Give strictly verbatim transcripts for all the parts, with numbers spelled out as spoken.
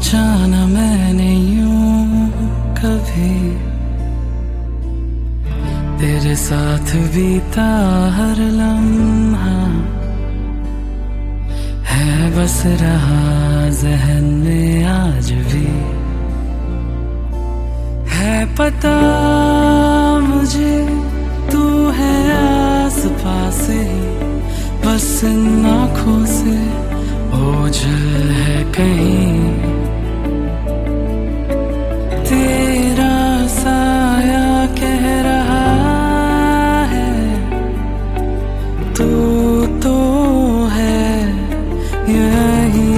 सोचा न मैंने यूं कभी, तेरे साथ बीता हर लम्हा है बस रहा ज़हन में आज भी। है पता मुझे तू है आस पास ही, बस इन आँखों से ओझल है कहीं। तेरा साया कह रहा है तू तो है यही।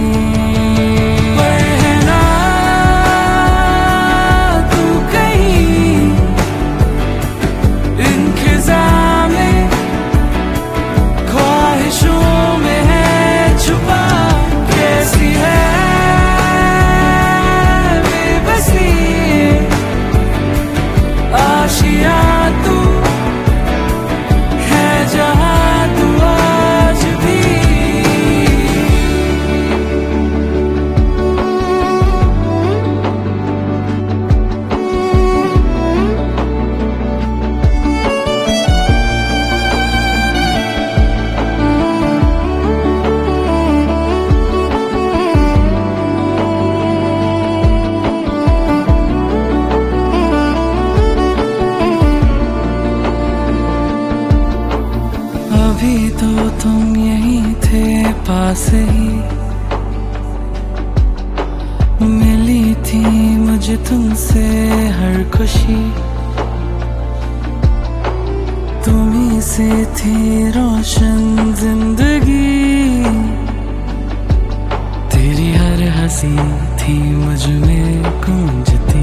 वरना तू कहीं इंतज़ार में ख्वाहिशों में है छुपा। कैसी है बेबसी आशिया तू है जहाँ तू आज भी। अभी तो तुम यहीं थे पास ही, मिली थी मुझे तुमसे हर खुशी। तुम्ही से थी रोशन जिंदगी, तेरी हर हंसी थी मुझ में गूंजती।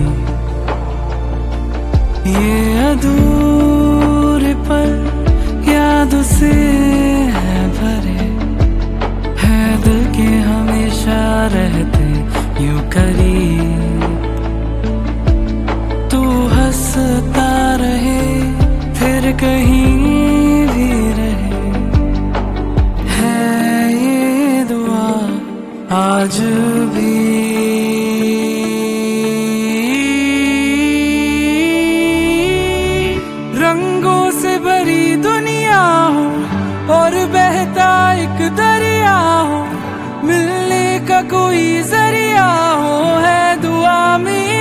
ये अधूरे पल यादों से है भरे, है दिल के हमेशा रहते यूं करीब। तू हंसता रहे फिर कहीं भी रहे, है ये दुआ आज भी। रंगों से भरी दुनिया हो और बहता एक दरिया हो, मिलने का कोई जरिया हो, है दुआ में